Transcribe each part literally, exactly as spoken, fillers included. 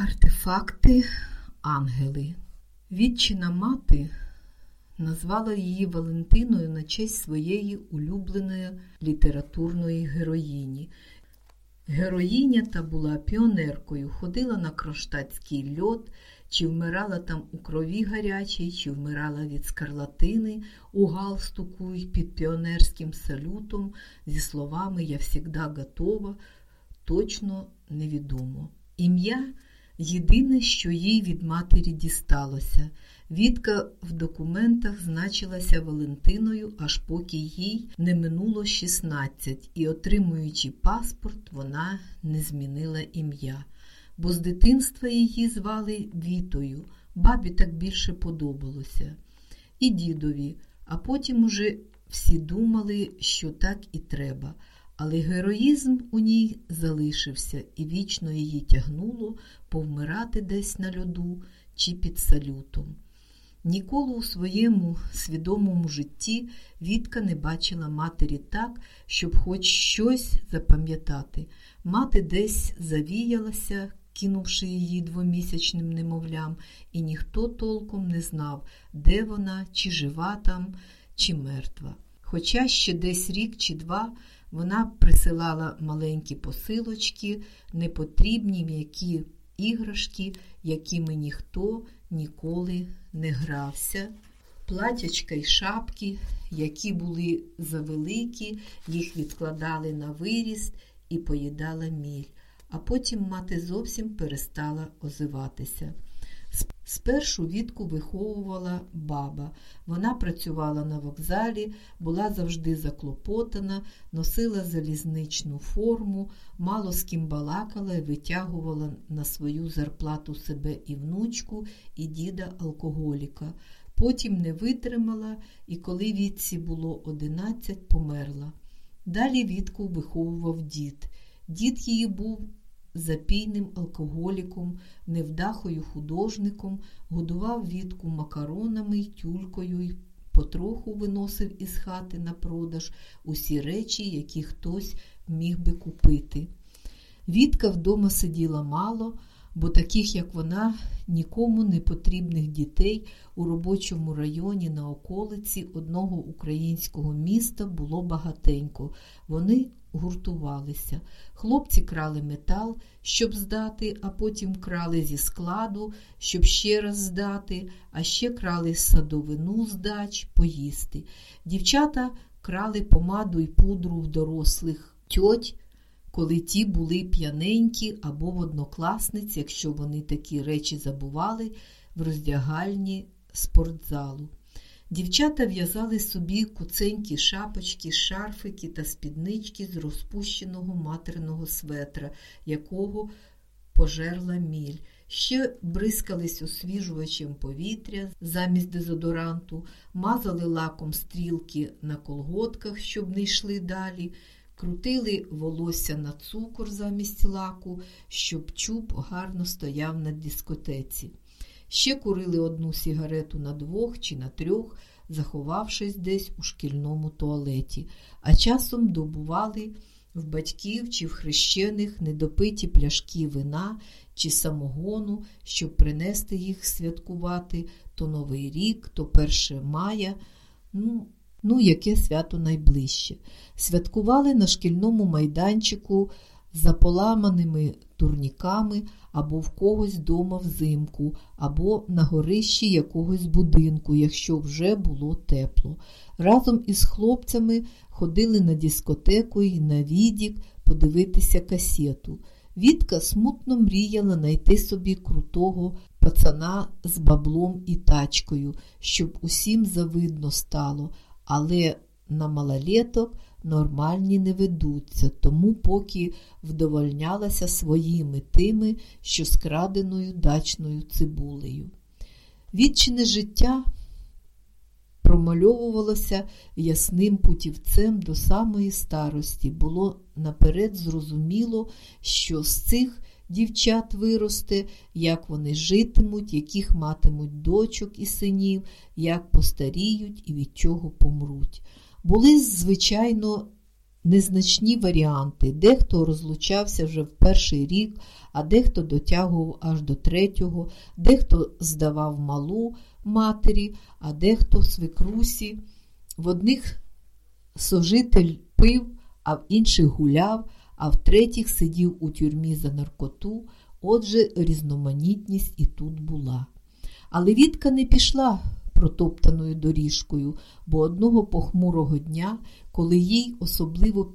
Артефакти ангели. Вітчина мати назвала її Валентиною на честь своєї улюбленої літературної героїні. Героїня та була піонеркою, ходила на кронштадтський льот, чи вмирала там у крові гарячій, чи вмирала від скарлатини у галстуку й під піонерським салютом зі словами «Я всегда готова», точно невідомо. Ім'я – єдине, що їй від матері дісталося. Вітка в документах значилася Валентиною, аж поки їй не минуло шістнадцять, і, отримуючи паспорт, вона не змінила ім'я. Бо з дитинства її звали Вітою, бабі так більше подобалося. І дідові, а потім уже всі думали, що так і треба. Але героїзм у ній залишився, і вічно її тягнуло повмирати десь на льоду чи під салютом. Ніколи у своєму свідомому житті Вітка не бачила матері так, щоб хоч щось запам'ятати. Мати десь завіялася, кинувши її двомісячним немовлям, і ніхто толком не знав, де вона, чи жива там, чи мертва. Хоча ще десь рік чи два вона присилала маленькі посилочки, непотрібні м'які іграшки, якими ніхто ніколи не грався. Платячка й шапки, які були завеликі, їх відкладали на виріст і поїдала міль. А потім мати зовсім перестала озиватися. Спершу Вітку виховувала баба. Вона працювала на вокзалі, була завжди заклопотана, носила залізничну форму, мало з ким балакала і витягувала на свою зарплату себе і внучку, і діда-алкоголіка. Потім не витримала, і коли Вітці було одинадцять, померла. Далі Вітку виховував дід. Дід її був запійним алкоголіком, невдахою художником, годував Вітку макаронами й тюлькою й потроху виносив із хати на продаж усі речі, які хтось міг би купити. Вітка вдома сиділа мало, бо таких, як вона, нікому не потрібних дітей у робочому районі на околиці одного українського міста було багатенько. Вони гуртувалися. Хлопці крали метал, щоб здати, а потім крали зі складу, щоб ще раз здати, а ще крали садовину з дач, поїсти. Дівчата крали помаду й пудру в дорослих тьоть, коли ті були п'яненькі, або в однокласниць, якщо вони такі речі забували, в роздягальні спортзалу. Дівчата в'язали собі куценькі шапочки, шарфики та спіднички з розпущеного материного светра, якого пожерла міль. Ще бризкались освіжувачем повітря замість дезодоранту, мазали лаком стрілки на колготках, щоб не йшли далі, крутили волосся на цукор замість лаку, щоб чуб гарно стояв на дискотеці. Ще курили одну сигарету на двох чи на трьох, заховавшись десь у шкільному туалеті, а часом добували в батьків чи в хрещених недопиті пляшки вина чи самогону, щоб принести їх святкувати то Новий рік, то перше мая, ну, ну яке свято найближче. Святкували на шкільному майданчику за поламаними турніками, або в когось дома взимку, або на горищі якогось будинку, якщо вже було тепло. Разом із хлопцями ходили на дискотеку і на відік подивитися касету. Вітка смутно мріяла знайти собі крутого пацана з баблом і тачкою, щоб усім завидно стало, але на малолеток нормальні не ведуться, тому поки вдовольнялася своїми тими, що з краденою дачною цибулею. Вітчине життя промальовувалося ясним путівцем до самої старості. Було наперед зрозуміло, що з цих дівчат виросте, як вони житимуть, яких матимуть дочок і синів, як постаріють і від чого помруть. Були, звичайно, незначні варіанти. Дехто розлучався вже в перший рік, а дехто дотягував аж до третього, дехто здавав малу матері, а дехто свекрусі. В одних сожитель пив, а в інших гуляв, а в третіх сидів у тюрмі за наркоту. Отже, різноманітність і тут була. Але Вітка не пішла протоптаною доріжкою, бо одного похмурого дня, коли їй особливо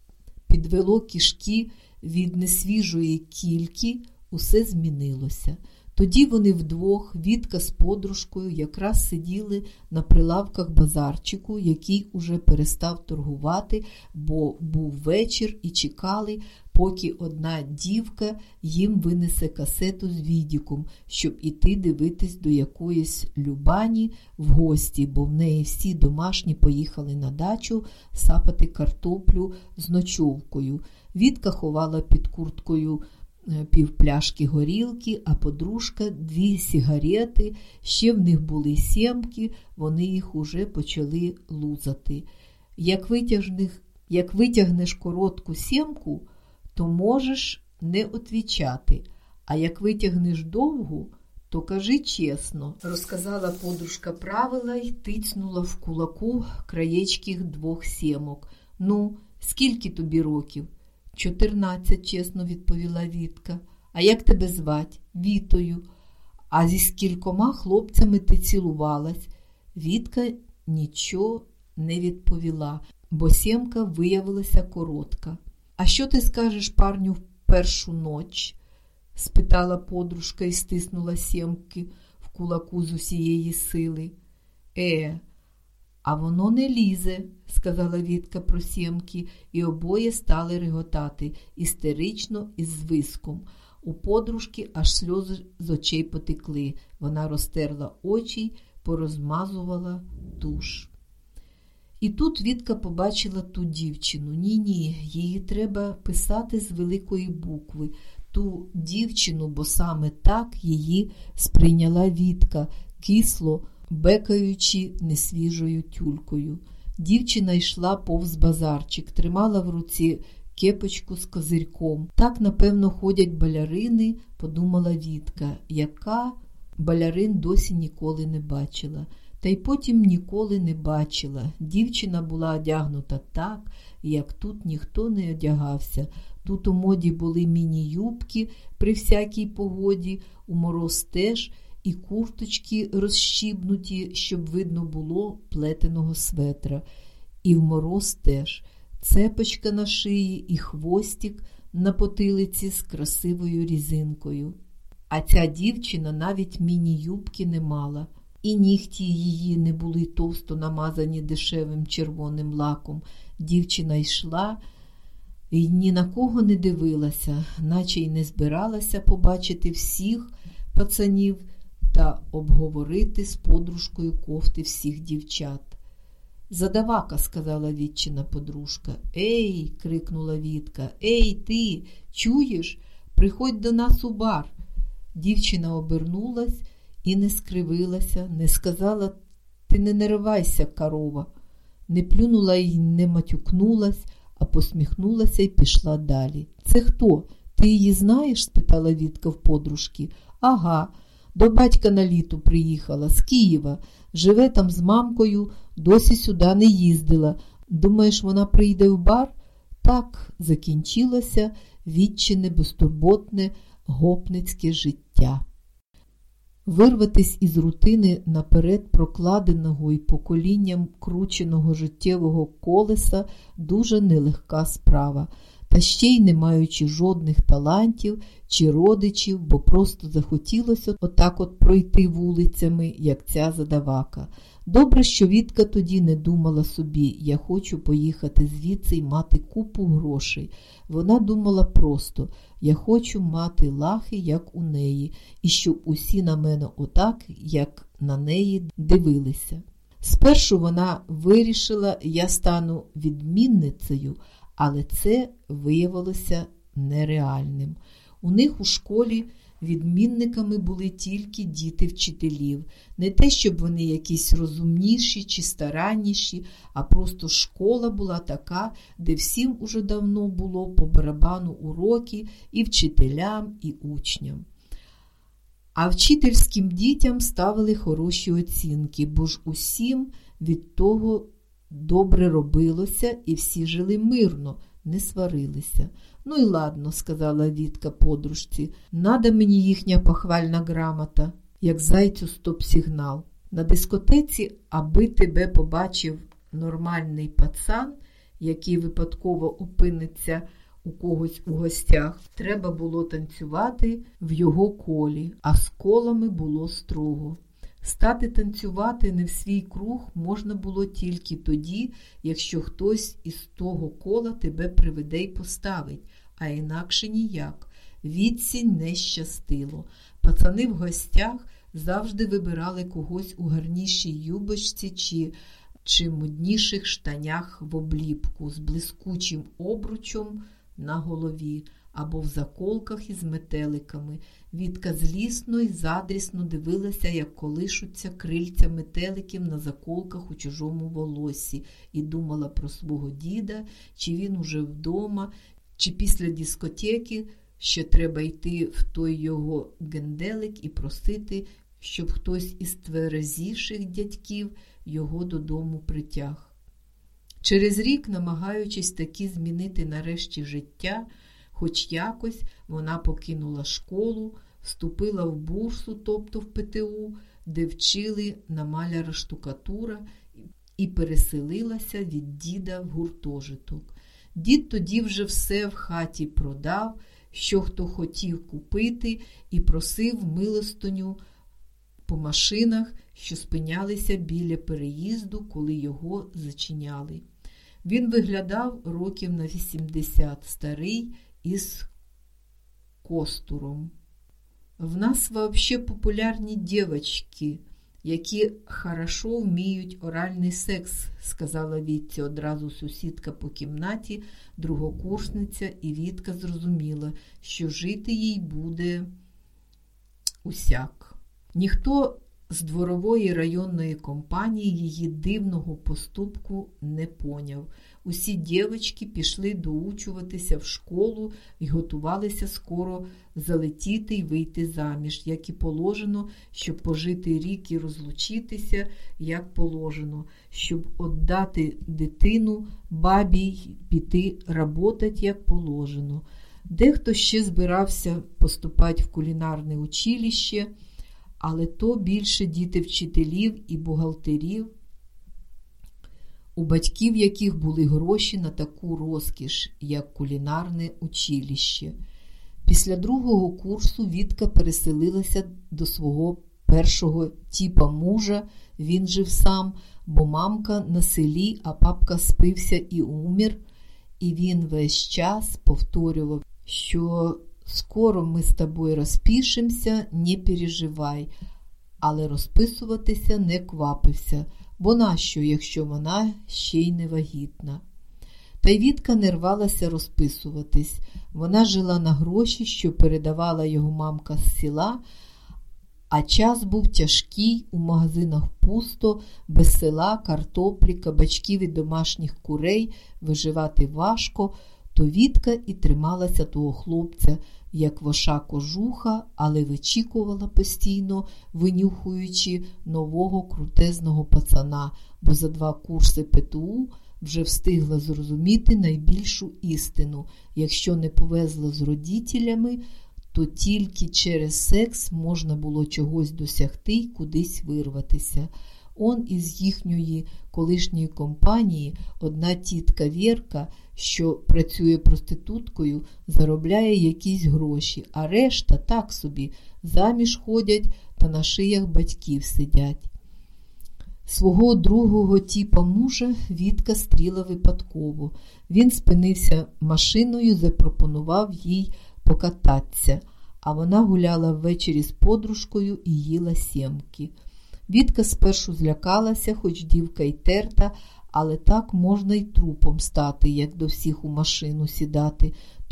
підвело кишки від несвіжої кільки, усе змінилося. Тоді вони вдвох, Вітка з подружкою, якраз сиділи на прилавках базарчику, який уже перестав торгувати, бо був вечір, і чекали, поки одна дівка їм винесе касету з відіком, щоб іти дивитись до якоїсь Любані в гості, бо в неї всі домашні поїхали на дачу сапати картоплю з ночовкою. Вітка ховала під курткою півпляшки горілки, а подружка дві сигарети, ще в них були сємки, вони їх уже почали лузати. Як витягнеш, як витягнеш коротку сємку, то можеш не отвічати, а як витягнеш довгу, то кажи чесно, розказала подружка правила й тицнула в кулаку краєчких двох сємок. Ну, скільки тобі років? Чотирнадцять, чесно відповіла Вітка. А як тебе звать? Вітою. А зі скількома хлопцями ти цілувалась? Вітка нічого не відповіла, бо сємка виявилася коротка. А що ти скажеш парню в першу ніч? Спитала подружка і стиснула сємки в кулаку з усієї сили. Е, а воно не лізе, сказала Вітка про сємки, і обоє стали реготати, істерично і з виском. У подружки аж сльози з очей потекли. Вона розтерла очі й порозмазувала туш. І тут Вітка побачила ту дівчину. Ні-ні, її треба писати з великої букви. Ту дівчину, бо саме так її сприйняла Вітка, кисло, бекаючи несвіжою тюлькою. Дівчина йшла повз базарчик, тримала в руці кепочку з козирьком. Так, напевно, ходять балярини, подумала Вітка, яка балярин досі ніколи не бачила. Та й потім ніколи не бачила. Дівчина була одягнута так, як тут ніхто не одягався. Тут у моді були міні-юбки при всякій погоді, у мороз теж, і курточки розщібнуті, щоб видно було плетеного светра. І в мороз теж. Цепочка на шиї і хвостик на потилиці з красивою різинкою. А ця дівчина навіть міні-юбки не мала. І нігті її не були товсто намазані дешевим червоним лаком. Дівчина йшла і ні на кого не дивилася, наче й не збиралася побачити всіх пацанів та обговорити з подружкою кофти всіх дівчат. «Задавака», – сказала Вітчина подружка. «Ей!» – крикнула Вітка. «Ей, ти! Чуєш? Приходь до нас у бар!» Дівчина обернулась і не скривилася, не сказала «ти не наривайся, корова», не плюнула й не матюкнулась, а посміхнулася й пішла далі. «Це хто? Ти її знаєш?» – спитала Вітка в подружки. «Ага, до батька на літо приїхала, з Києва, живе там з мамкою, досі сюди не їздила. Думаєш, вона прийде в бар?» Так закінчилося Вітчине безтурботне гопницьке життя. Вирватись із рутини наперед прокладеного і поколінням крученого життєвого колеса дуже нелегка справа, та ще й не маючи жодних талантів чи родичів, бо просто захотілося отак от пройти вулицями, як ця задавака. Добре, що Вітка тоді не думала собі, я хочу поїхати звідси й мати купу грошей. Вона думала просто, я хочу мати лахи, як у неї, і щоб усі на мене отак, як на неї, дивилися. Спершу вона вирішила, я стану відмінницею, але це виявилося нереальним. У них у школі Відмінниками були тільки діти вчителів. Не те, щоб вони якісь розумніші чи старанніші, а просто школа була така, де всім уже давно було по барабану уроки і вчителям, і учням. А вчительським дітям ставили хороші оцінки, бо ж усім від того добре робилося і всі жили мирно, не сварилися. «Ну і ладно», – сказала Вітка подружці, – «надо мені їхня похвальна грамота, як зайцю стоп-сигнал. На дискотеці, аби тебе побачив нормальний пацан, який випадково опиниться у когось у гостях, треба було танцювати в його колі, а з колами було строго. Стати танцювати не в свій круг можна було тільки тоді, якщо хтось із того кола тебе приведе й поставить, а інакше ніяк. Вітці не щастило. Пацани в гостях завжди вибирали когось у гарнішій юбочці чи, чи модніших штанях в обліпку з блискучим обручем на голові або в заколках із метеликами. Вітка злісно й задрісно дивилася, як колишуться крильця метеликів на заколках у чужому волоссі, і думала про свого діда, чи він уже вдома, чи після дискотеки ще треба йти в той його генделик і просити, щоб хтось із тверезіших дядьків його додому притяг. Через рік, намагаючись таки змінити нарешті життя, хоч якось, вона покинула школу, вступила в бурсу, тобто в пе те у, де вчили на маляра-штукатура, і переселилася від діда в гуртожиток. Дід тоді вже все в хаті продав, що хто хотів купити, і просив милостиню по машинах, що спинялися біля переїзду, коли його зачиняли. Він виглядав років на вісімдесят, старий із костуром. «В нас вообще популярні дівчатки, які хорошо вміють оральний секс», – сказала Вітці одразу сусідка по кімнаті, другокурсниця, і Вітка зрозуміла, що жити їй буде усяк. Ніхто з дворової районної компанії її дивного поступку не поняв. Усі дівчатки пішли доучуватися в школу і готувалися скоро залетіти й вийти заміж, як і положено, щоб пожити рік і розлучитися, як положено, щоб віддати дитину бабі й піти работать, як положено. Дехто ще збирався поступати в кулінарне училище, але то більше діти вчителів і бухгалтерів, у батьків яких були гроші на таку розкіш, як кулінарне училище. Після другого курсу Вітка переселилася до свого першого тіпа мужа, він жив сам, бо мамка на селі, а папка спився і умер, і він весь час повторював, що «скоро ми з тобою розпишемося, не переживай», але розписуватися не квапився, бо нащо, якщо вона ще й не вагітна. Та й Вітка не рвалася розписуватись. Вона жила на гроші, що передавала його мамка з села, а час був тяжкий, у магазинах пусто, без села, картоплі, кабачків і домашніх курей виживати важко, то Вітка і трималася того хлопця, як воша кожуха, але вичікувала постійно, винюхуючи нового крутезного пацана, бо за два курси пе те у вже встигла зрозуміти найбільшу істину. Якщо не повезло з родителями, то тільки через секс можна було чогось досягти й кудись вирватися. Он із їхньої колишньої компанії одна тітка Вєрка, що працює проституткою, заробляє якісь гроші, а решта так собі заміж ходять та на шиях батьків сидять. Свого другого тіпа мужа Вітка стріла випадково. Він спинився машиною, запропонував їй покататися, а вона гуляла ввечері з подружкою і їла сємки. Вітка спершу злякалася, хоч дівка й терта, але так можна й трупом стати, як до всіх у машину сідати.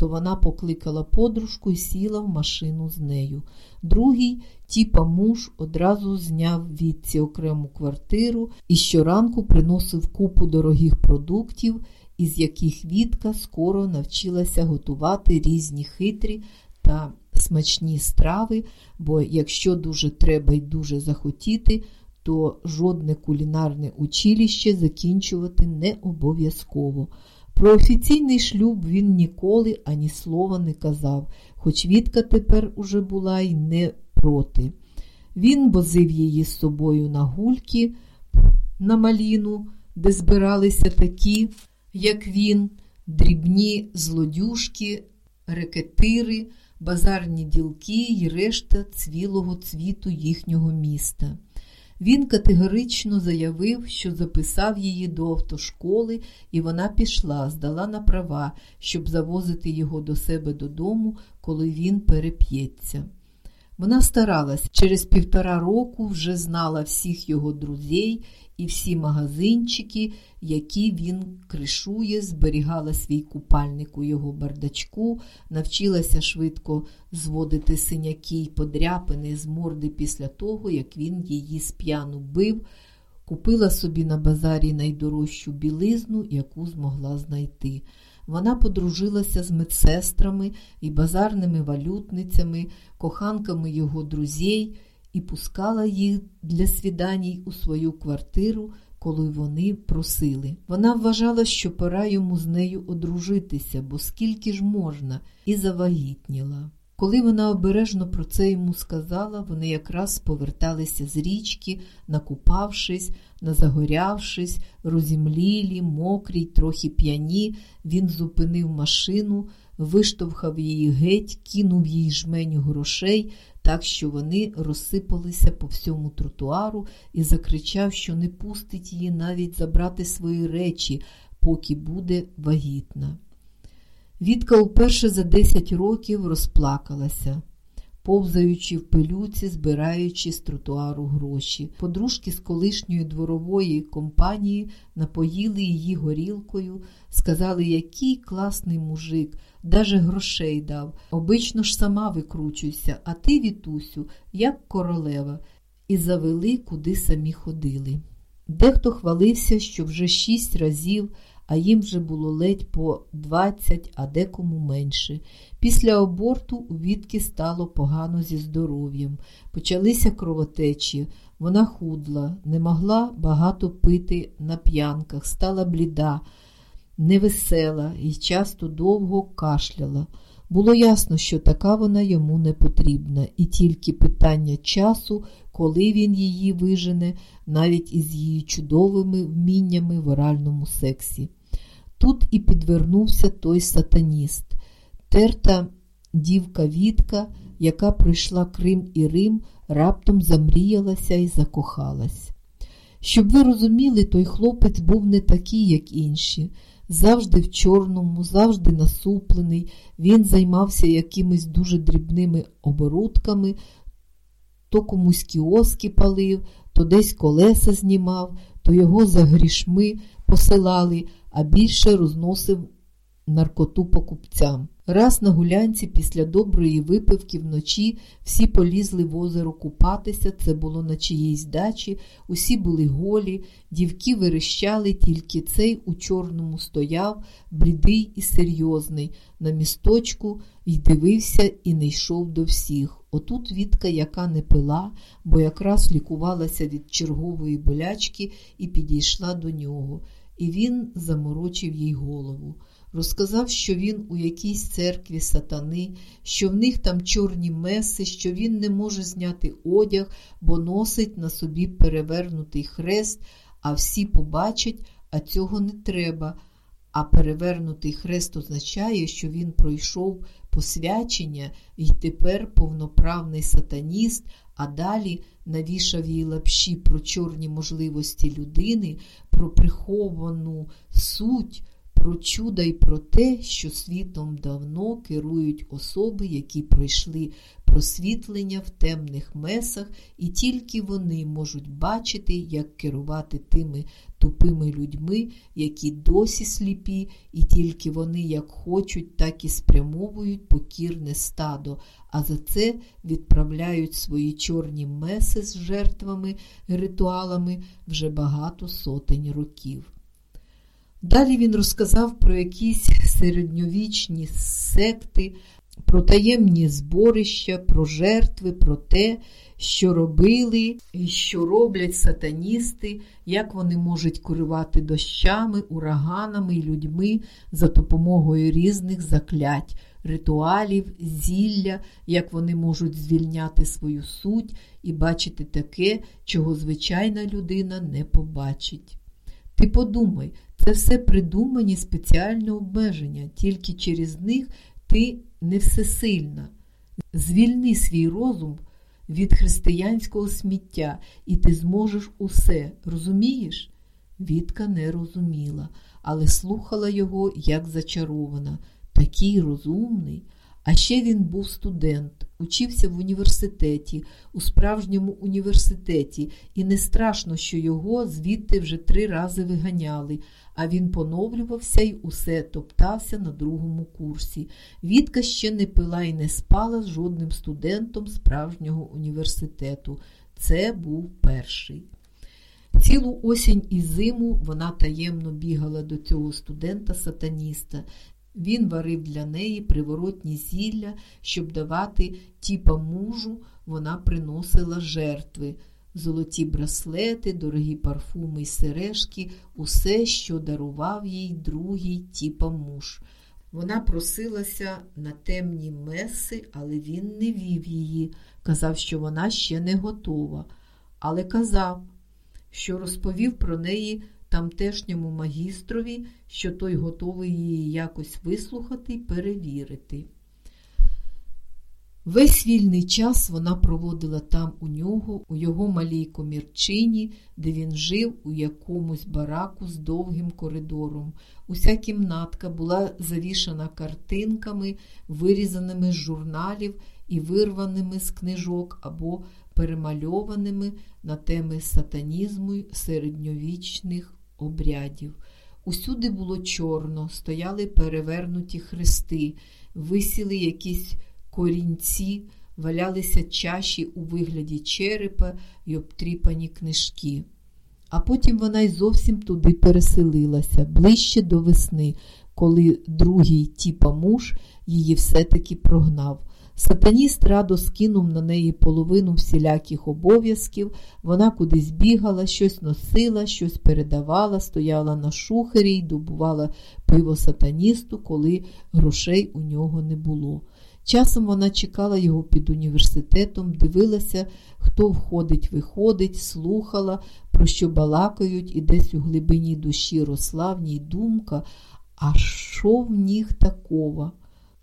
то вона покликала подружку і сіла в машину з нею. Другий, тіпа муж, одразу зняв Вітці окрему квартиру і щоранку приносив купу дорогих продуктів, із яких Вітка скоро навчилася готувати різні хитрі та смачні страви, бо якщо дуже треба й дуже захотіти, то жодне кулінарне училище закінчувати не обов'язково. Про офіційний шлюб він ніколи ані слова не казав, хоч Вітка тепер уже була й не проти. Він возив її з собою на гульки, на маліну, де збиралися такі, як він, дрібні злодюжки, рекетири, базарні ділки й решта цвілого цвіту їхнього міста. Він категорично заявив, що записав її до автошколи, і вона пішла, здала на права, щоб завозити його до себе додому, коли він переп'ється. Вона старалась, через півтора року вже знала всіх його друзей і всі магазинчики, які він кришує, зберігала свій купальник у його бардачку, навчилася швидко зводити синяки й подряпини з морди після того, як він її сп'яну бив, купила собі на базарі найдорожчу білизну, яку змогла знайти. Вона подружилася з медсестрами і базарними валютницями, коханками його друзей і пускала їх для свіданій у свою квартиру, коли вони просили. Вона вважала, що пора йому з нею одружитися, бо скільки ж можна, і завагітніла. Коли вона обережно про це йому сказала, вони якраз поверталися з річки, накупавшись, назагорявшись, розімлілі, мокрі, трохи п'яні. Він зупинив машину, виштовхав її геть, кинув їй жменю грошей, так що вони розсипалися по всьому тротуару, і закричав, що не пустить її навіть забрати свої речі, поки буде вагітна. Вітка вперше за десять років розплакалася, повзаючи в пилюці, збираючи з тротуару гроші. Подружки з колишньої дворової компанії напоїли її горілкою, сказали, який класний мужик, даже грошей дав. Обично ж сама викручуйся, а ти, Вітусю, як королева. І завели, куди самі ходили. Дехто хвалився, що вже шість разів, а їм вже було ледь по двадцять, а декому менше. Після аборту у Вітки стало погано зі здоров'ям. Почалися кровотечі. Вона худла, не могла багато пити на п'янках, стала бліда, невесела і часто довго кашляла. Було ясно, що така вона йому не потрібна, і тільки питання часу, коли він її вижене, навіть із її чудовими вміннями в оральному сексі. Тут і підвернувся той сатаніст. Терта дівка Вітка, яка пройшла Крим і Рим, раптом замріялася і закохалась. Щоб ви розуміли, той хлопець був не такий, як інші. Завжди в чорному, завжди насуплений, він займався якимись дуже дрібними оборудками, то комусь кіоски палив, то десь колеса знімав, то його за грішми посилали, а більше розносив наркоту покупцям. Раз на гулянці після доброї випивки вночі всі полізли в озеро купатися, це було на чиїсь дачі, усі були голі, дівки верещали, тільки цей у чорному стояв, блідий і серйозний, на місточку й дивився і не йшов до всіх. Отут Вітка, яка не пила, бо якраз лікувалася від чергової болячки, і підійшла до нього. І він заморочив їй голову. Розказав, що він у якійсь церкві сатани, що в них там чорні меси, що він не може зняти одяг, бо носить на собі перевернутий хрест, а всі побачать, а цього не треба. А перевернутий хрест означає, що він пройшов посвячення і тепер повноправний сатаніст, а далі навішав їй лапші про чорні можливості людини, про приховану суть, про чуда й про те, що світом давно керують особи, які пройшли просвітлення в темних месах, і тільки вони можуть бачити, як керувати тими тупими людьми, які досі сліпі, і тільки вони як хочуть, так і спрямовують покірне стадо, а за це відправляють свої чорні меси з жертвами, ритуалами вже багато сотень років. Далі він розказав про якісь середньовічні секти, про таємні зборища, про жертви, про те, що робили і що роблять сатаністи, як вони можуть керувати дощами, ураганами і людьми за допомогою різних заклять, ритуалів, зілля, як вони можуть звільняти свою суть і бачити таке, чого звичайна людина не побачить. Ти подумай, це все придумані спеціальні обмеження, тільки через них ти не всесильна. Звільни свій розум від християнського сміття, і ти зможеш усе, розумієш? Вітка не розуміла, але слухала його, як зачарована. Такий розумний. А ще він був студент, учився в університеті, у справжньому університеті, і не страшно, що його звідти вже три рази виганяли, а він поновлювався й усе топтався на другому курсі. Вітка ще не пила і не спала з жодним студентом справжнього університету. Це був перший. Цілу осінь і зиму вона таємно бігала до цього студента-сатаніста. Він варив для неї приворотні зілля, щоб давати тіпа мужу, вона приносила жертви. Золоті браслети, дорогі парфуми й сережки, усе, що дарував їй другий тіпа муж. Вона просилася на темні меси, але він не вів її, казав, що вона ще не готова. Але казав, що розповів про неї тамтешньому магістрові, що той готовий її якось вислухати й перевірити. Весь вільний час вона проводила там у нього, у його малій комірчині, де він жив у якомусь бараку з довгим коридором. Уся кімнатка була завішана картинками, вирізаними з журналів і вирваними з книжок або перемальованими на теми сатанізму й середньовічних обрядів. Усюди було чорно, стояли перевернуті хрести, висіли якісь корінці, валялися чаші у вигляді черепа й обтріпані книжки. А потім вона й зовсім туди переселилася, ближче до весни, коли другий тіпа муж її все-таки прогнав. Сатаніст радо скинув на неї половину всіляких обов'язків, вона кудись бігала, щось носила, щось передавала, стояла на шухері й добувала пиво сатаністу, коли грошей у нього не було. Часом вона чекала його під університетом, дивилася, хто входить-виходить, слухала, про що балакають, і десь у глибині душі росла в ній думка, а що в них такого?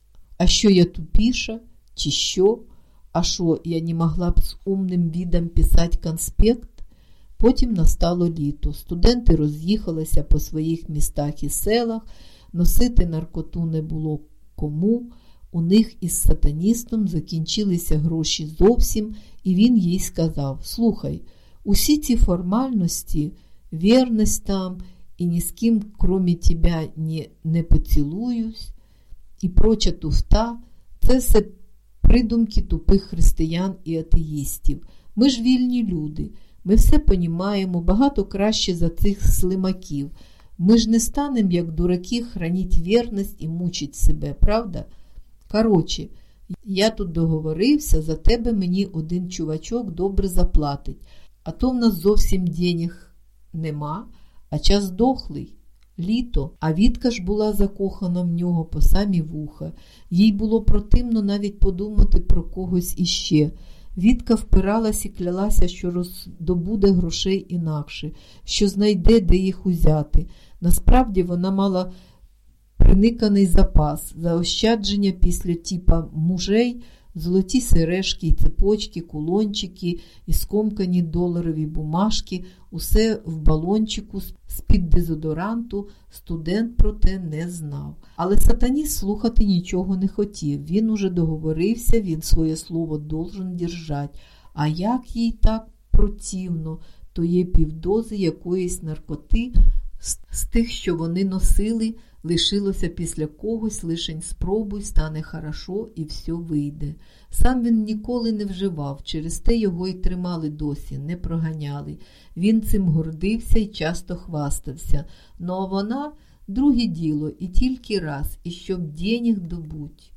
А що я тупіша? Чи що? А що, я не могла б з умним відом писати конспект? Потім настало літо. Студенти роз'їхалися по своїх містах і селах, носити наркоту не було кому. У них із сатаністом закінчилися гроші зовсім, і він їй сказав: «Слухай, усі ці формальності, вірність там, і ні з ким, крім тебе, не, не поцілуюсь, і проча туфта – це все придумки тупих християн і атеїстів. Ми ж вільні люди, ми все понімаємо багато краще за цих слимаків. Ми ж не станемо, як дураки, храніть вірність і мучить себе, правда? Короче, я тут договорився, за тебе мені один чувачок добре заплатить, а то в нас зовсім денег нема, а час дохлий. Літо, а Вітка ж була закохана в нього по самі вуха. Їй було противно навіть подумати про когось іще. Вітка впиралась і клялася, що роздобуде грошей інакше, що знайде, де їх узяти. Насправді вона мала приниканий запас, заощадження після тіпа мужей золоті сережки і цепочки, кулончики і скомкані доларові бумажки, усе в балончику з-під дезодоранту. Студент про те не знав. Але сатаніст слухати нічого не хотів. Він уже договорився, він своє слово должен держать. А як їй так противно, то є півдози якоїсь наркоти з тих, що вони носили, лишилося після когось, лишень спробуй, стане хорошо і все вийде. Сам він ніколи не вживав, через те його й тримали досі, не проганяли. Він цим гордився і часто хвастався. Ну а вона – друге діло, і тільки раз, і щоб денег добуть.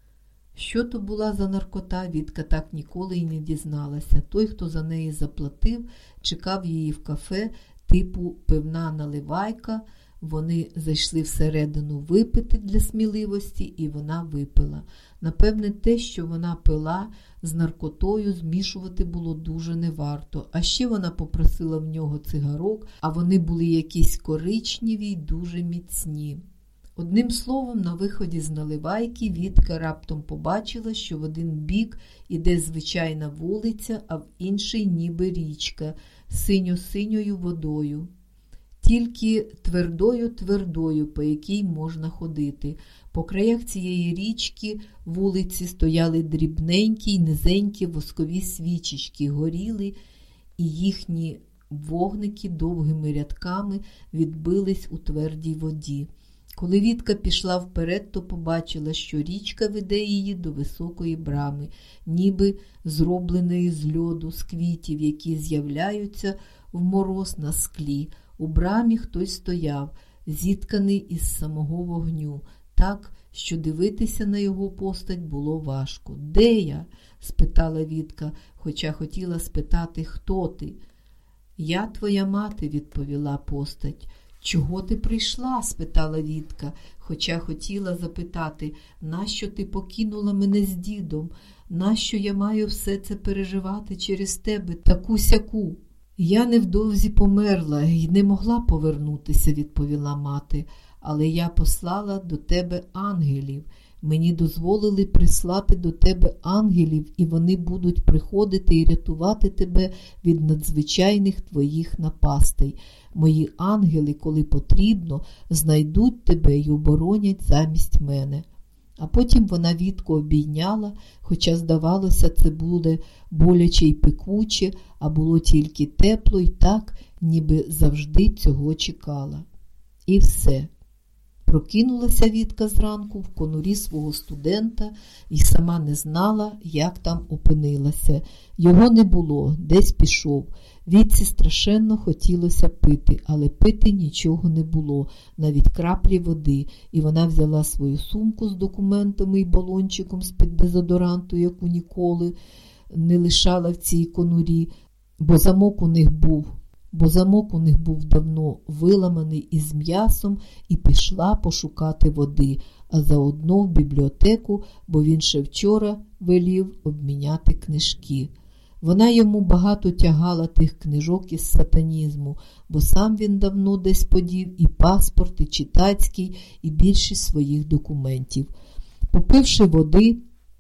Що то була за наркота, Вітка так ніколи й не дізналася. Той, хто за неї заплатив, чекав її в кафе, типу пивна наливайка. Вони зайшли всередину випити для сміливості, і вона випила. Напевне, те, що вона пила, з наркотою змішувати було дуже не варто. А ще вона попросила в нього цигарок, а вони були якісь коричневі й дуже міцні. Одним словом, на виході з наливайки Вітка раптом побачила, що в один бік іде звичайна вулиця, а в інший ніби річка з синьо-синьою водою. Тільки твердою-твердою, по якій можна ходити. По краях цієї річки вулиці стояли дрібненькі й низенькі воскові свічечки, горіли, і їхні вогники довгими рядками відбились у твердій воді. Коли Вітка пішла вперед, то побачила, що річка веде її до високої брами, ніби зробленої з льоду, з квітів, які з'являються в мороз на склі. У брамі хтось стояв, зітканий із самого вогню, так, що дивитися на його постать було важко. «Де я?» – спитала Вітка, хоча хотіла спитати, хто ти. «Я твоя мати», – відповіла постать. «Чого ти прийшла?» – спитала Вітка, хоча хотіла запитати, нащо ти покинула мене з дідом, нащо я маю все це переживати через тебе, таку-сяку. «Я невдовзі померла і не могла повернутися», – відповіла мати, «але я послала до тебе ангелів. Мені дозволили прислати до тебе ангелів, і вони будуть приходити і рятувати тебе від надзвичайних твоїх напастей. Мої ангели, коли потрібно, знайдуть тебе і оборонять замість мене». А потім вона Вітку обійняла, хоча, здавалося, це буде боляче й пекуче, а було тільки тепло й так, ніби завжди цього чекала. І все. Прокинулася Вітка зранку в конурі свого студента і сама не знала, як там опинилася. Його не було, десь пішов. Вітці страшенно хотілося пити, але пити нічого не було, навіть краплі води, і вона взяла свою сумку з документами і балончиком з-під дезодоранту, яку ніколи не лишала в цій конурі, бо замок у них був. бо замок у них був давно виламаний із м'ясом, і пішла пошукати води, а заодно в бібліотеку, бо він ще вчора велів обміняти книжки. Вона йому багато тягала тих книжок із сатанізму, бо сам він давно десь подів і паспорт, і читацький, і більшість своїх документів. Попивши води,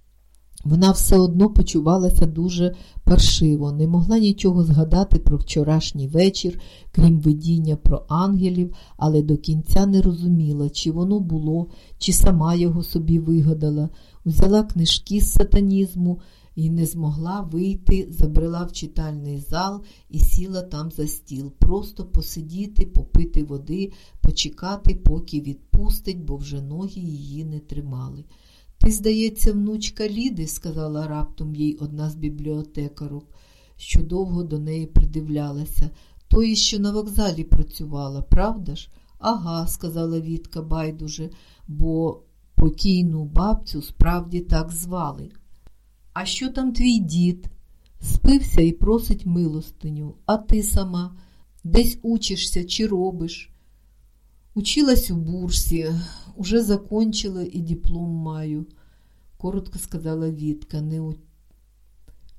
вона все одно почувалася дуже паршиво, не могла нічого згадати про вчорашній вечір, крім видіння про ангелів, але до кінця не розуміла, чи воно було, чи сама його собі вигадала. Взяла книжки з сатанізму і не змогла вийти, забрела в читальний зал і сіла там за стіл. Просто посидіти, попити води, почекати, поки відпустить, бо вже ноги її не тримали. «Ти, здається, внучка Ліди», – сказала раптом їй одна з бібліотекарок, що довго до неї придивлялася. «Тої, що на вокзалі працювала, правда ж?» «Ага», – сказала Вітка байдуже, бо покійну бабцю справді так звали. «А що там твій дід?» «Спився і просить милостиню. А ти сама? Десь учишся чи робиш?» «Училась у бурсі, уже закончила і диплом маю», – коротко сказала Вітка. Не, у...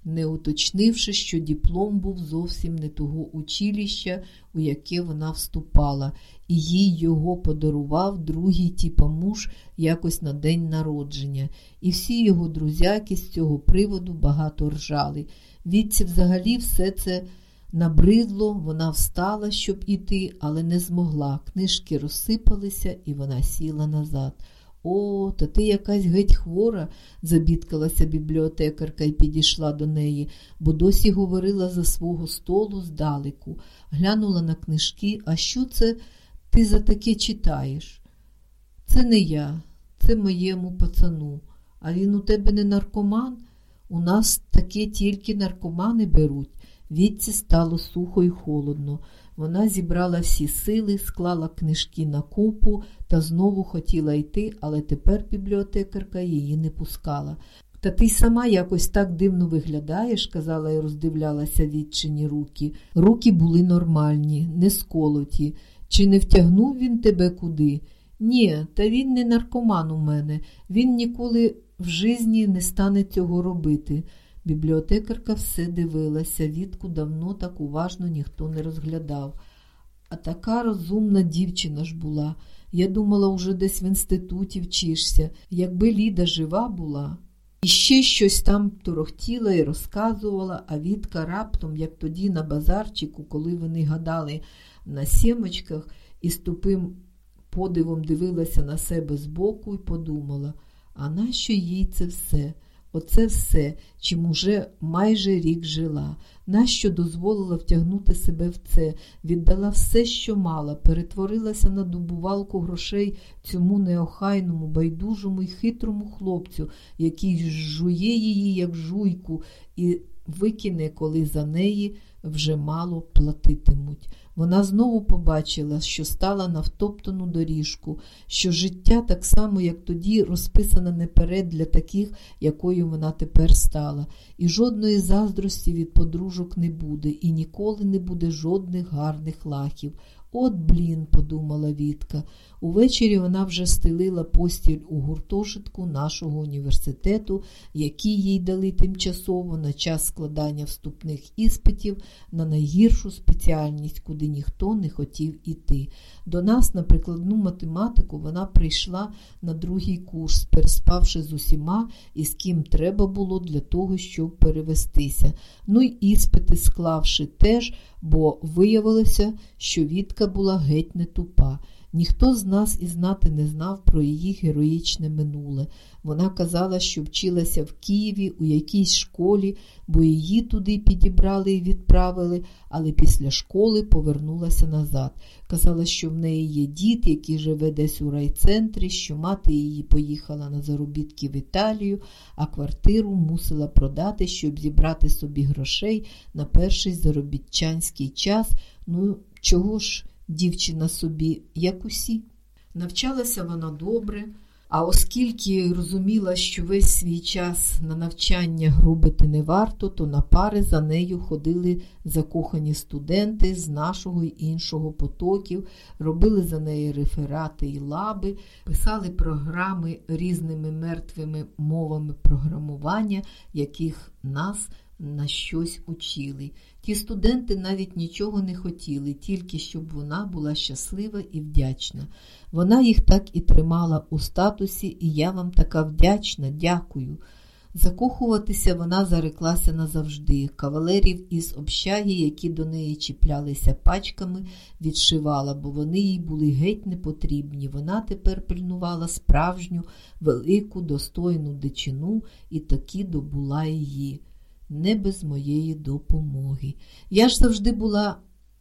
не уточнивши, що диплом був зовсім не того училища, у яке вона вступала, і їй його подарував другий типа муж якось на день народження. І всі його друзяки з цього приводу багато ржали. Вітці взагалі все це набридло, вона встала, щоб іти, але не змогла. Книжки розсипалися, і вона сіла назад. «О, та ти якась геть хвора», – забідкалася бібліотекарка і підійшла до неї, бо досі говорила за свого столу здалеку. Глянула на книжки. «А що це ти за таке читаєш?» «Це не я, це моєму пацану. А він у тебе не наркоман? У нас таке тільки наркомани беруть». Вітці стало сухо й холодно. Вона зібрала всі сили, склала книжки на купу та знову хотіла йти, але тепер бібліотекарка її не пускала. «Та ти сама якось так дивно виглядаєш», – казала і роздивлялася Вітчині руки. Руки були нормальні, не сколоті. «Чи не втягнув він тебе куди?» «Ні, та він не наркоман у мене. Він ніколи в житті не стане цього робити». Бібліотекарка все дивилася, Вітку давно так уважно ніхто не розглядав. «А така розумна дівчина ж була. Я думала, уже десь в інституті вчишся. Якби Ліда жива була». І ще щось там торохтіла і розказувала, а Вітка раптом, як тоді на базарчику, коли вони гадали на сімочках, і з тупим подивом дивилася на себе збоку і подумала, а нащо їй це все? Оце все, чим уже майже рік жила. Нащо дозволила втягнути себе в це, віддала все, що мала, перетворилася на добувалку грошей цьому неохайному, байдужому й хитрому хлопцю, який жує її, як жуйку, і викине, коли за неї вже мало платитимуть. Вона знову побачила, що стала на втоптану доріжку, що життя так само, як тоді, розписане наперед для таких, якою вона тепер стала. І жодної заздрості від подружок не буде, і ніколи не буде жодних гарних лахів. «От блін», – подумала Вітка. Увечері вона вже стелила постіль у гуртожитку нашого університету, який їй дали тимчасово на час складання вступних іспитів на найгіршу спеціальність, куди ніхто не хотів іти. До нас на прикладну математику вона прийшла на другий курс, переспавши з усіма, і з ким треба було для того, щоб перевестися. Ну й іспити склавши теж, бо виявилося, що Вітка була геть не тупа. Ніхто з нас і знати не знав про її героїчне минуле. Вона казала, що вчилася в Києві у якійсь школі, бо її туди підібрали і відправили, але після школи повернулася назад. Казала, що в неї є дід, який живе десь у райцентрі, що мати її поїхала на заробітки в Італію, а квартиру мусила продати, щоб зібрати собі грошей на перший заробітчанський час. Ну, чого ж дівчина собі, як усі? Навчалася вона добре, а оскільки розуміла, що весь свій час на навчання грубити не варто, то на пари за нею ходили закохані студенти з нашого й іншого потоків, робили за неї реферати і лаби, писали програми різними мертвими мовами програмування, яких нас на щось учили. Ті студенти навіть нічого не хотіли, тільки щоб вона була щаслива і вдячна. Вона їх так і тримала у статусі, і я вам така вдячна, дякую. Закохуватися вона зареклася назавжди. Кавалерів із общаги, які до неї чіплялися пачками, відшивала, бо вони їй були геть не потрібні. Вона тепер пильнувала справжню, велику, достойну дичину, і таки добула її. Не без моєї допомоги. Я ж завжди була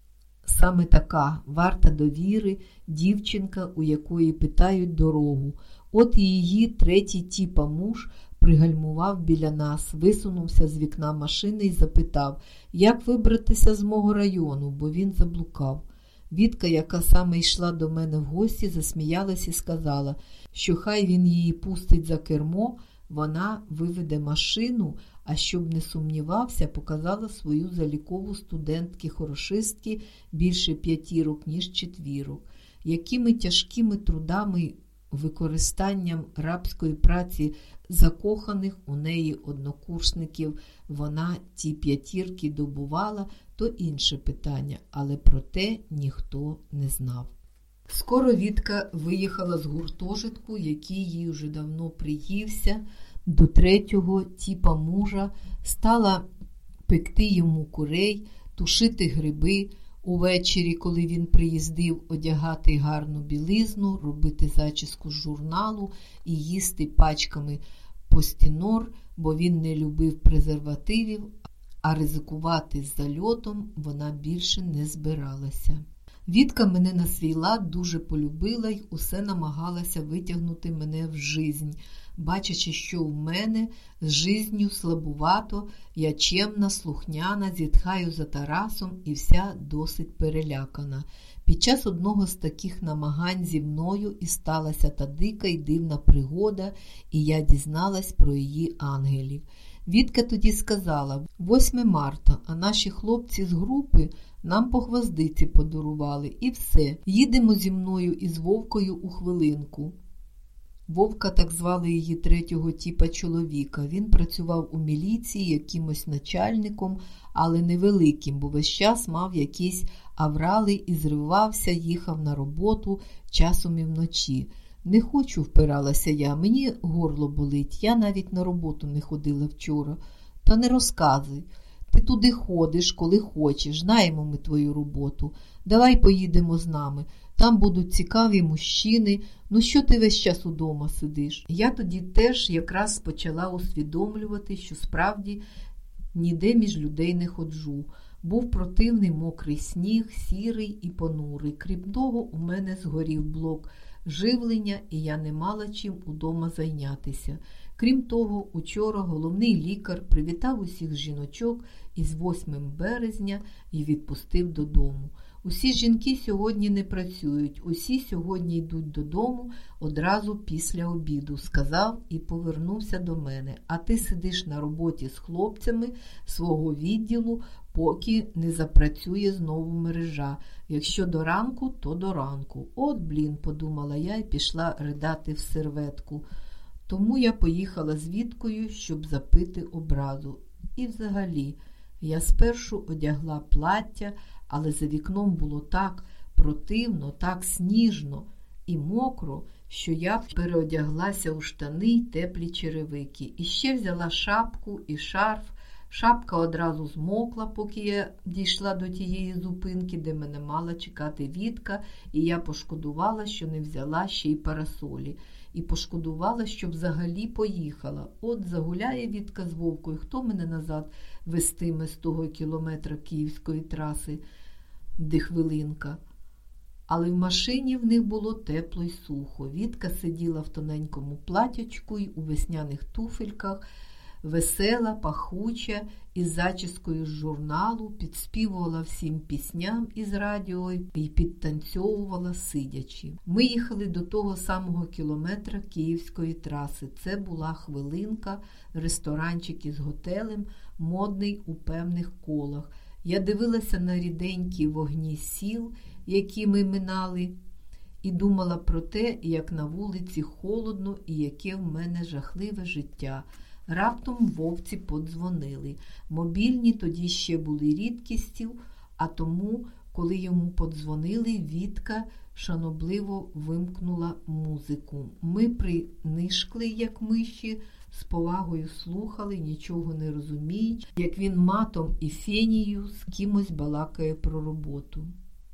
саме така, варта довіри, дівчинка, у якої питають дорогу. От її третій тіпа муж пригальмував біля нас, висунувся з вікна машини і запитав, як вибратися з мого району, бо він заблукав. Вітка, яка саме йшла до мене в гості, засміялась і сказала, що хай він її пустить за кермо, вона виведе машину, а щоб не сумнівався, показала свою залікову студентки-хорошистки більше п'ятірок, ніж четвірок. Якими тяжкими трудами, використанням рабської праці закоханих у неї однокурсників вона ті п'ятірки добувала, то інше питання, але про те ніхто не знав. Скоро Вітка виїхала з гуртожитку, який їй уже давно приївся, до третього тіпа мужа, стала пекти йому курей, тушити гриби, увечері, коли він приїздив, одягати гарну білизну, робити зачіску з журналу і їсти пачками постінор, бо він не любив презервативів, а ризикувати з зальотом вона більше не збиралася. Вітка мене на свій лад дуже полюбила й усе намагалася витягнути мене в жизнь, бачачи, що в мене з жизнью слабувато, я чемна, слухняна, зітхаю за Тарасом і вся досить перелякана. Під час одного з таких намагань зі мною і сталася та дика й дивна пригода, і я дізналась про її ангелів. Вітка тоді сказала: восьме марта, а наші хлопці з групи нам по гвоздиці подарували, і все, їдемо зі мною і з Вовкою у хвилинку. Вовка, так звали її третього тіпа чоловіка. Він працював у міліції якимось начальником, але невеликим, бо весь час мав якісь аврали і зривався, їхав на роботу часом і вночі. Не хочу, впиралася я, мені горло болить, я навіть на роботу не ходила вчора. Та не розказуй, ти туди ходиш, коли хочеш, знаємо ми твою роботу. Давай поїдемо з нами, там будуть цікаві мужчини, ну що ти весь час удома сидиш? Я тоді теж якраз почала усвідомлювати, що справді ніде між людей не ходжу. Був противний мокрий сніг, сірий і понурий. Крім того, у мене згорів блок живлення, і я не мала чим удома зайнятися. Крім того, учора головний лікар привітав усіх жіночок із восьмим березня і відпустив додому. Усі жінки сьогодні не працюють, усі сьогодні йдуть додому одразу після обіду, сказав і повернувся до мене. А ти сидиш на роботі з хлопцями свого відділу, поки не запрацює знову мережа. Якщо до ранку, то до ранку. От, блін, подумала я і пішла ридати в серветку. Тому я поїхала з Віткою, щоб запити образу. І взагалі, я спершу одягла плаття, але за вікном було так противно, так сніжно і мокро, що я переодяглася у штани й теплі черевики. І ще взяла шапку і шарф. Шапка одразу змокла, поки я дійшла до тієї зупинки, де мене мала чекати Вітка, і я пошкодувала, що не взяла ще й парасолі. І пошкодувала, що взагалі поїхала. От загуляє Вітка з Вовкою, хто мене назад вестиме з того кілометра київської траси, де хвилинка. Але в машині в них було тепло й сухо. Вітка сиділа в тоненькому платячку й у весняних туфельках, весела, пахуча, із зачіскою з журналу, підспівувала всім пісням із радіо і підтанцьовувала сидячи. Ми їхали до того самого кілометра київської траси. Це була хвилинка, ресторанчик із готелем, модний у певних колах. Я дивилася на ріденькі вогні сіл, які ми минали, і думала про те, як на вулиці холодно і яке в мене жахливе життя. Раптом Вовці подзвонили. Мобільні тоді ще були рідкістю, а тому, коли йому подзвонили, Вітка шанобливо вимкнула музику. Ми принишкли, як миші, з повагою слухали, нічого не розуміють, як він матом і фенією з кимось балакає про роботу.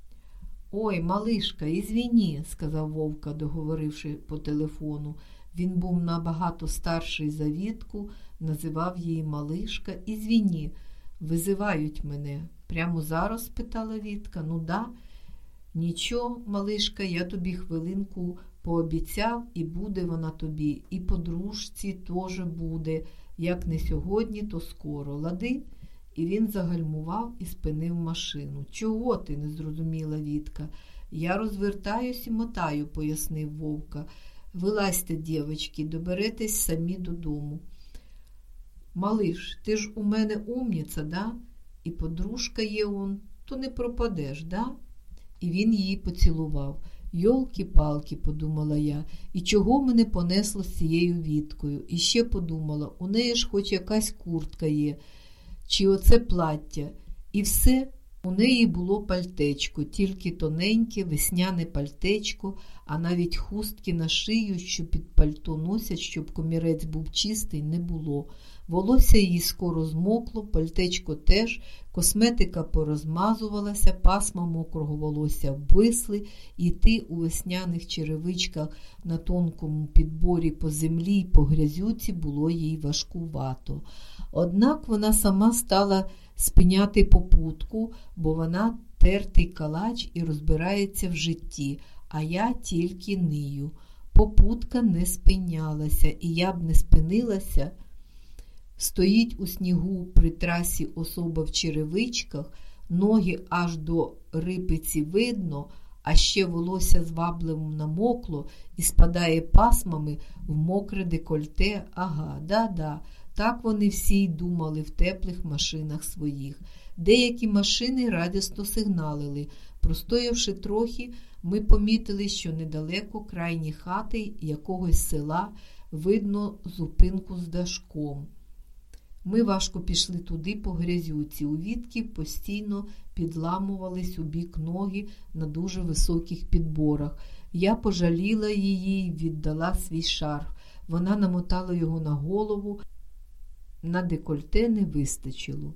«Ой, малишка, ізвіні», – сказав Вовка, договоривши по телефону. Він був набагато старший за Вітку, називав її малишка. «Ізвіні, визивають мене». «Прямо зараз?» – спитала Вітка. «Ну да». «Нічого, малишка, я тобі хвилинку пообіцяв, і буде вона тобі, і подружці теж буде. Як не сьогодні, то скоро. Лади?» І він загальмував і спинив машину. «Чого ти?» – не зрозуміла Вітка. «Я розвертаюсь і мотаю», – пояснив Вовка. «Вилазьте, дівочки, доберетесь самі додому». «Малиш, ти ж у мене умніця, да? І подружка є он, то не пропадеш, да?» І він її поцілував. Йолки-палки, подумала я, і чого мене понесло з цією Віткою? І ще подумала, у неї ж хоч якась куртка є, чи оце плаття. І все, у неї було пальтечко, тільки тоненьке, весняне пальтечко, а навіть хустки на шию, що під пальто носять, щоб комірець був чистий, не було. Волосся її скоро змокло, пальтечко теж, косметика порозмазувалася, пасма мокрого волосся вбисли, і йти у весняних черевичках на тонкому підборі по землі й по грязюці було їй важкувато. Однак вона сама стала спиняти попутку, бо вона тертий калач і розбирається в житті, а я тільки нию. Попутка не спинялася, і я б не спинилася. Стоїть у снігу при трасі особа в черевичках, ноги аж до рипиці видно, а ще волосся звабливо намокло і спадає пасмами в мокре декольте. Ага, да-да, так вони всі й думали в теплих машинах своїх. Деякі машини радісно сигналили. Простоявши трохи, ми помітили, що недалеко крайні хати якогось села видно зупинку з дашком. Ми важко пішли туди по грязюці. У Вітки постійно підламувались у бік ноги на дуже високих підборах. Я пожаліла її й віддала свій шарф. Вона намотала його на голову, на декольте не вистачило.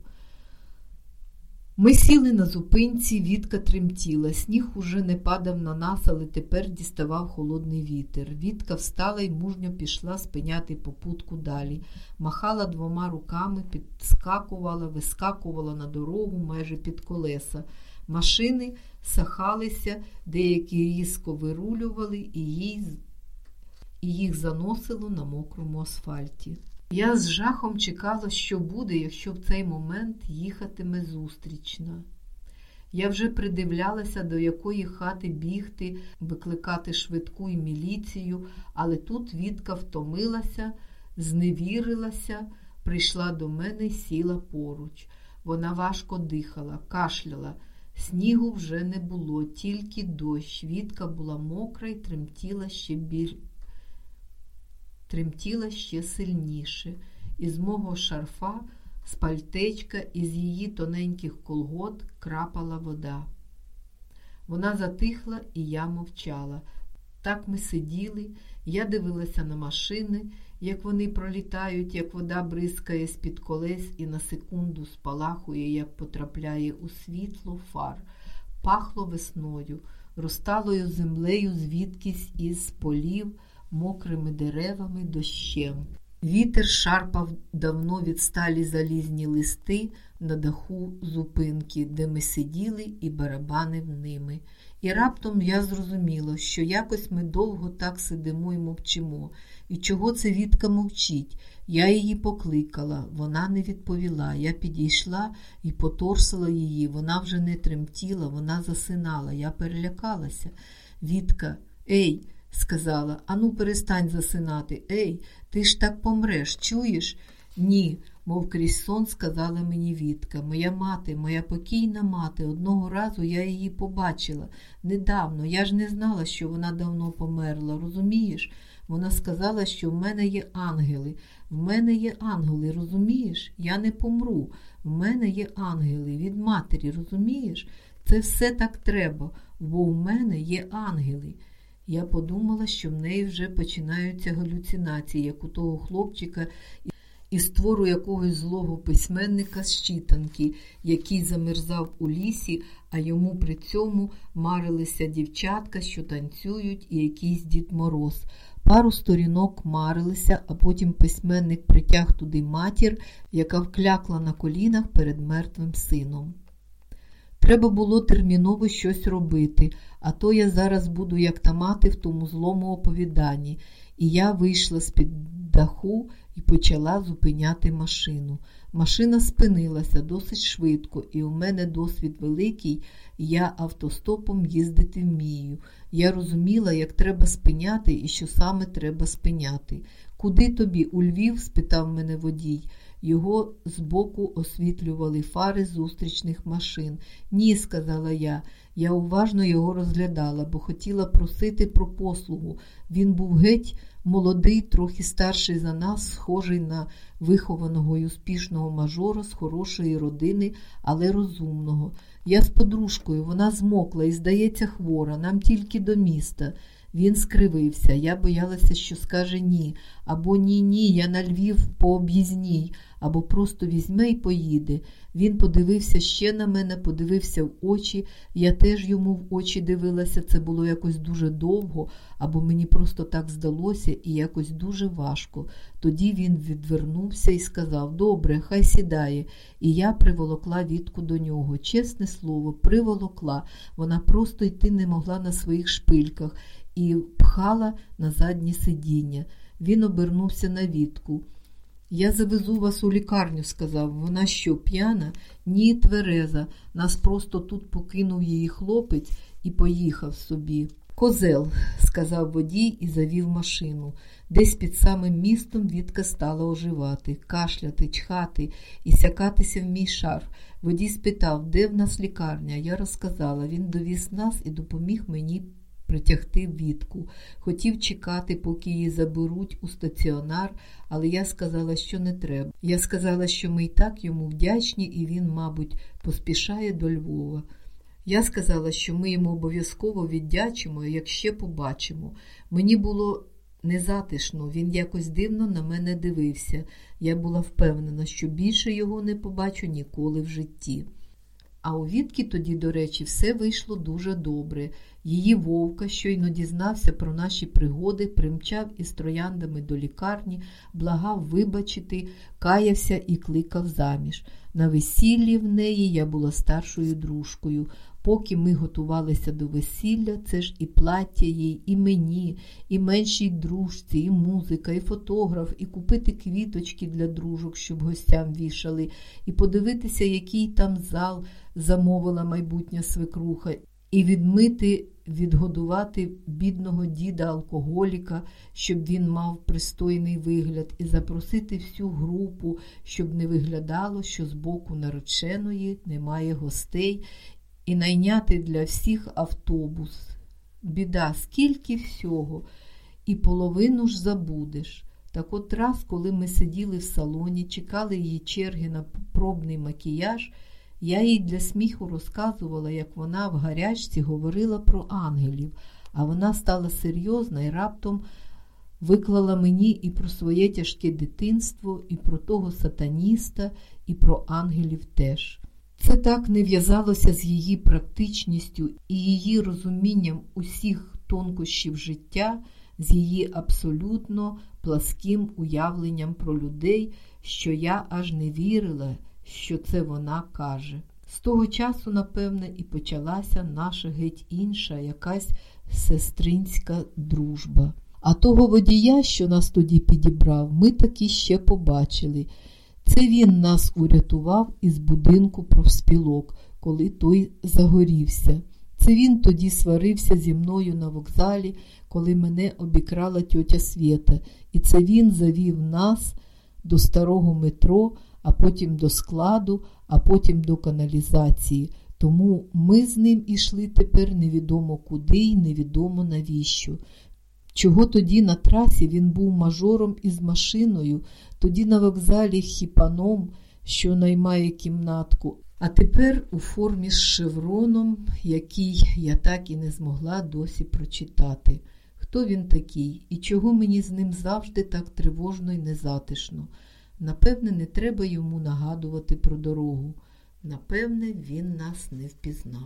Ми сіли на зупинці, Вітка тремтіла. Сніг уже не падав на нас, але тепер діставав холодний вітер. Вітка встала й мужньо пішла спиняти попутку далі. Махала двома руками, підскакувала, вискакувала на дорогу майже під колеса. Машини сахалися, деякі різко вирулювали, і, їй... і їх заносило на мокрому асфальті. Я з жахом чекала, що буде, якщо в цей момент їхатиме зустрічна. Я вже придивлялася, до якої хати бігти, викликати швидку і міліцію, але тут Вітка втомилася, зневірилася, прийшла до мене й сіла поруч. Вона важко дихала, кашляла. Снігу вже не було, тільки дощ. Вітка була мокра й тремтіла ще більше. Тремтіла ще сильніше. Із мого шарфа, з пальтечка, із її тоненьких колгот крапала вода. Вона затихла, і я мовчала. Так ми сиділи, я дивилася на машини, як вони пролітають, як вода бризкає з-під колес і на секунду спалахує, як потрапляє у світло фар. Пахло весною, розталою землею звідкись із полів, мокрими деревами, дощем. Вітер шарпав давно відсталі залізні листи на даху зупинки, де ми сиділи і барабанив ними. І раптом я зрозуміла, що якось ми довго так сидимо і мовчимо. І чого це Вітка мовчить? Я її покликала, вона не відповіла. Я підійшла і поторсила її. Вона вже не тремтіла, вона засинала. Я перелякалася. Вітка, ей, сказала, ану перестань засинати. Ей, ти ж так помреш, чуєш? Ні, мов крізь сон сказала мені Вітка. Моя мати, моя покійна мати, одного разу я її побачила. Недавно, я ж не знала, що вона давно померла, розумієш? Вона сказала, що в мене є ангели. В мене є ангели, розумієш? Я не помру. В мене є ангели від матері, розумієш? Це все так треба, бо в мене є ангели. Я подумала, що в неї вже починаються галюцинації, як у того хлопчика із твору якогось злого письменника з читанки, який замерзав у лісі, а йому при цьому марилися дівчатка, що танцюють, і якийсь Дід Мороз. Пару сторінок марилися, а потім письменник притяг туди матір, яка вклякла на колінах перед мертвим сином. Треба було терміново щось робити, а то я зараз буду як та мати в тому злому оповіданні. І я вийшла з-під даху і почала зупиняти машину. Машина спинилася досить швидко, і у мене досвід великий, я автостопом їздити вмію. Я розуміла, як треба спиняти і що саме треба спиняти. «Куди тобі, у Львів?» – спитав мене водій. Його збоку освітлювали фари зустрічних машин. «Ні», – сказала я. Я уважно його розглядала, бо хотіла просити про послугу. Він був геть молодий, трохи старший за нас, схожий на вихованого й успішного мажора з хорошої родини, але розумного. Я з подружкою, вона змокла і, здається, хвора, нам тільки до міста. Він скривився. Я боялася, що скаже «ні», або «ні-ні, я на Львів по об'їзній», або просто візьме і поїде. Він подивився ще на мене, подивився в очі. Я теж йому в очі дивилася. Це було якось дуже довго, або мені просто так здалося, і якось дуже важко. Тоді він відвернувся і сказав: «Добре, хай сідає». І я приволокла Вітку до нього. Чесне слово, приволокла. Вона просто йти не могла на своїх шпильках і пхала на заднє сидіння. Він обернувся на Вітку. «Я завезу вас у лікарню», – сказав. «Вона що, п'яна?» «Ні, твереза. Нас просто тут покинув її хлопець і поїхав собі». «Козел», – сказав водій і завів машину. Десь під самим містом Вітка стала оживати, кашляти, чхати і сякатися в мій шарф. Водій спитав, де в нас лікарня. Я розказала. Він довіз нас і допоміг мені притягти Вітку. Хотів чекати, поки її заберуть у стаціонар, але я сказала, що не треба. Я сказала, що ми й так йому вдячні, і він, мабуть, поспішає до Львова. Я сказала, що ми йому обов'язково віддячимо, як ще побачимо. Мені було незатишно, він якось дивно на мене дивився. Я була впевнена, що більше його не побачу ніколи в житті. А у Вітки тоді, до речі, все вийшло дуже добре. Її Вовка щойно дізнався про наші пригоди, примчав із трояндами до лікарні, благав вибачити, каявся і кликав заміж. На весіллі в неї я була старшою дружкою. Поки ми готувалися до весілля, це ж і плаття їй, і мені, і меншій дружці, і музика, і фотограф, і купити квіточки для дружок, щоб гостям вішали, і подивитися, який там зал замовила майбутня свекруха, і відмити, відгодувати бідного діда-алкоголіка, щоб він мав пристойний вигляд, і запросити всю групу, щоб не виглядало, що з боку нареченої немає гостей, і найняти для всіх автобус. Біда, скільки всього, і половину ж забудеш. Так от раз, коли ми сиділи в салоні, чекали її черги на пробний макіяж, я їй для сміху розказувала, як вона в гарячці говорила про ангелів, а вона стала серйозна і раптом виклала мені і про своє тяжке дитинство, і про того сатаніста, і про ангелів теж. Це так не в'язалося з її практичністю і її розумінням усіх тонкощів життя, з її абсолютно пласким уявленням про людей, що я аж не вірила, що це вона каже. З того часу, напевне, і почалася наша геть інша, якась сестринська дружба. А того водія, що нас тоді підібрав, ми таки ще побачили. Це він нас урятував із будинку профспілок, коли той загорівся. Це він тоді сварився зі мною на вокзалі, коли мене обікрала тьотя Свєта. І це він завів нас до старого метро, а потім до складу, а потім до каналізації. Тому ми з ним ішли тепер невідомо куди і невідомо навіщо. Чого тоді на трасі він був мажором із машиною, тоді на вокзалі хіпаном, що наймає кімнатку, а тепер у формі з шевроном, який я так і не змогла досі прочитати. Хто він такий і чого мені з ним завжди так тривожно і незатишно? Напевне, не треба йому нагадувати про дорогу. Напевне, він нас не впізнав.